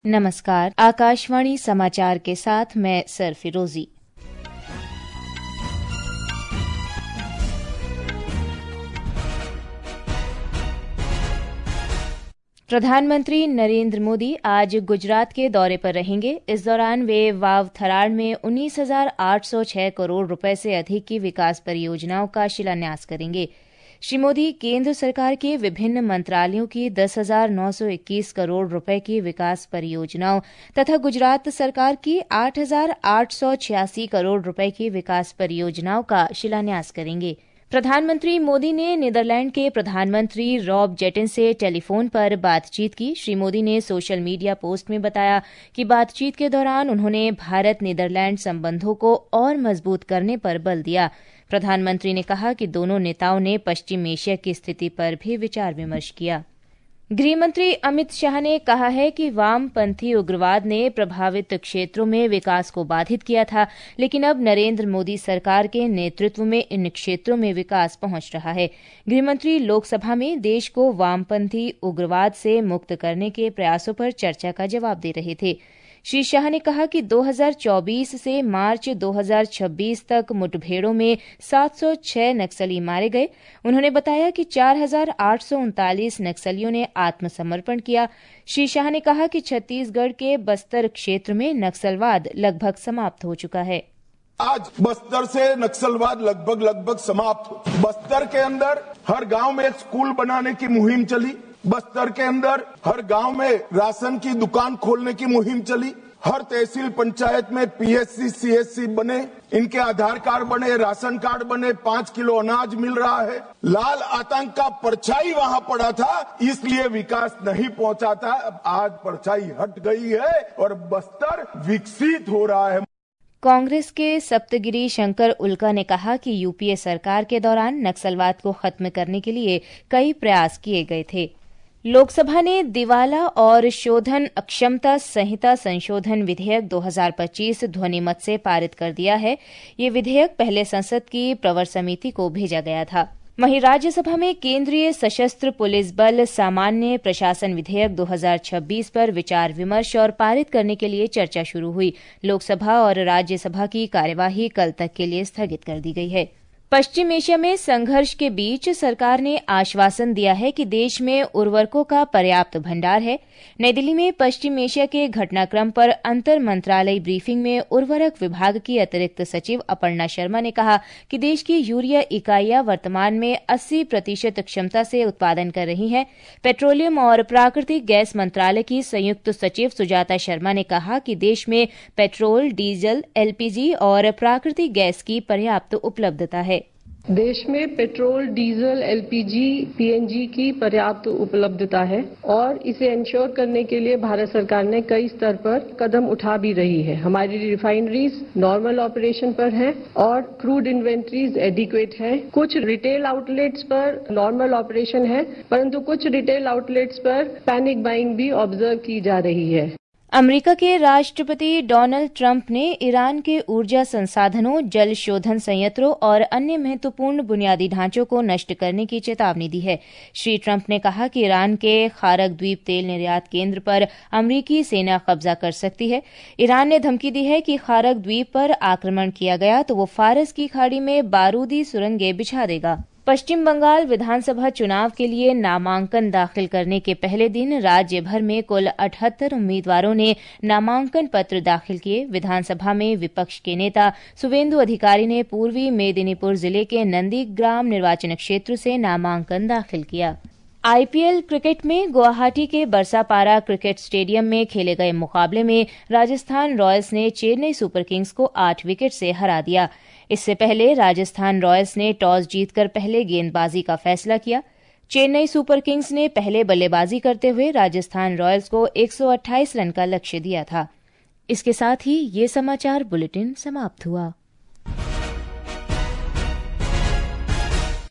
नमस्कार, आकाशवाणी समाचार के साथ मैं सर फिरोजी। प्रधानमंत्री नरेंद्र मोदी आज गुजरात के दौरे पर रहेंगे। इस दौरान वे वाव थराड़ में 19,806 करोड़ रुपए से अधिक की विकास परियोजनाओं का शिलान्यास करेंगे। श्री मोदी केंद्र सरकार के विभिन्न मंत्रालयों की 10,921 करोड़ रुपए की विकास परियोजनाओं तथा गुजरात सरकार की 8,886 करोड़ रुपए की विकास परियोजनाओं का शिलान्यास करेंगे। प्रधानमंत्री मोदी ने नीदरलैंड के प्रधानमंत्री रॉब जेटन से टेलीफोन पर बातचीत की। श्री मोदी ने सोशल मीडिया पोस्ट में बताया कि बातचीत के दौरान उन्होंने भारत नीदरलैंड संबंधों को और मजबूत करने पर बल दिया। प्रधानमंत्री ने कहा कि दोनों नेताओं ने पश्चिम एशिया की स्थिति पर भी विचार विमर्श किया। गृहमंत्री अमित शाह ने कहा है कि वामपंथी उग्रवाद ने प्रभावित क्षेत्रों में विकास को बाधित किया था, लेकिन अब नरेंद्र मोदी सरकार के नेतृत्व में इन क्षेत्रों में विकास पहुंच रहा है। गृहमंत्री लोकसभा में देश को वामपंथी उग्रवाद से मुक्त करने के प्रयासों पर चर्चा का जवाब दे रहे थे। श्री शाह ने कहा कि 2024 से मार्च 2026 तक मुठभेड़ों में 706 नक्सली मारे गए। उन्होंने बताया कि 4,839 नक्सलियों ने आत्मसमर्पण किया। श्री शाह ने कहा कि छत्तीसगढ़ के बस्तर क्षेत्र में नक्सलवाद लगभग समाप्त हो चुका है। आज बस्तर से नक्सलवाद लगभग समाप्त। बस्तर के अंदर हर गांव में एक स्कूल बनाने की मुहिम चली। बस्तर के अंदर हर गांव में राशन की दुकान खोलने की मुहिम चली। हर तहसील पंचायत में पीएससी सीएससी बने, इनके आधार कार्ड बने, राशन कार्ड बने, 5 किलो अनाज मिल रहा है। लाल आतंक का परछाई वहां पड़ा था, इसलिए विकास नहीं पहुंचा था। अब आज परछाई हट गई है और बस्तर विकसित हो रहा है। कांग्रेस के सप्तगिरी शंकर उल्का ने कहा कि यूपीए सरकार के दौरान नक्सलवाद को खत्म करने के लिए कई प्रयास किए गए थे। लोकसभा ने दिवाला और शोधन अक्षमता संहिता संशोधन विधेयक 2025 ध्वनिमत से पारित कर दिया है। ये विधेयक पहले संसद की प्रवर समिति को भेजा गया था। वहीं राज्यसभा में केंद्रीय सशस्त्र पुलिस बल सामान्य प्रशासन विधेयक 2026 पर विचार विमर्श और पारित करने के लिए चर्चा शुरू हुई। लोकसभा और राज्यसभा की कार्यवाही कल तक के लिए स्थगित कर दी गई है। पश्चिम एशिया में संघर्ष के बीच सरकार ने आश्वासन दिया है कि देश में उर्वरकों का पर्याप्त भंडार है। नई दिल्ली में पश्चिम एशिया के घटनाक्रम पर अंतर मंत्रालयी ब्रीफिंग में उर्वरक विभाग की अतिरिक्त सचिव अपर्णा शर्मा ने कहा कि देश की यूरिया इकाइयां वर्तमान में 80% क्षमता से उत्पादन कर रही हैं। पेट्रोलियम और प्राकृतिक गैस मंत्रालय की संयुक्त सचिव सुजाता शर्मा ने कहा कि देश में पेट्रोल, डीजल, एलपीजी और प्राकृतिक गैस की पर्याप्त उपलब्धता है। देश में पेट्रोल, डीजल, एलपीजी, पीएनजी की पर्याप्त उपलब्धता है और इसे इंश्योर करने के लिए भारत सरकार ने कई स्तर पर कदम उठा भी रही है। हमारी रिफाइनरीज नॉर्मल ऑपरेशन पर हैं और क्रूड इन्वेंटरीज एडिक्वेट है। कुछ रिटेल आउटलेट्स पर नॉर्मल ऑपरेशन है, परंतु कुछ रिटेल आउटलेट्स पर पैनिक बाइंग भी ऑब्जर्व की जा रही है। अमेरिका के राष्ट्रपति डोनाल्ड ट्रंप ने ईरान के ऊर्जा संसाधनों, जल शोधन संयंत्रों और अन्य महत्वपूर्ण बुनियादी ढांचों को नष्ट करने की चेतावनी दी है। श्री ट्रंप ने कहा कि ईरान के खारक द्वीप तेल निर्यात केंद्र पर अमेरिकी सेना कब्जा कर सकती है। ईरान ने धमकी दी है कि खारक द्वीप पर आक्रमण किया गया तो वो फारस की खाड़ी में बारूदी सुरंगें बिछा देगा। पश्चिम बंगाल विधानसभा चुनाव के लिए नामांकन दाखिल करने के पहले दिन राज्य भर में कुल 78 उम्मीदवारों ने नामांकन पत्र दाखिल किए। विधानसभा में विपक्ष के नेता सुवेंदु अधिकारी ने पूर्वी मेदिनीपुर जिले के नंदीग्राम निर्वाचन क्षेत्र से नामांकन दाखिल किया। आईपीएल क्रिकेट में गुवाहाटी के बरसापारा क्रिकेट स्टेडियम में खेले गए मुकाबले में राजस्थान रॉयल्स ने चेन्नई सुपर किंग्स को 8 विकेट से हरा दिया। इससे पहले राजस्थान रॉयल्स ने टॉस जीतकर पहले गेंदबाजी का फैसला किया। चेन्नई सुपर किंग्स ने पहले बल्लेबाजी करते हुए राजस्थान रॉयल्स को 128 रन का लक्ष्य दिया था। इसके साथ ही ये समाचार बुलेटिन समाप्त हुआ।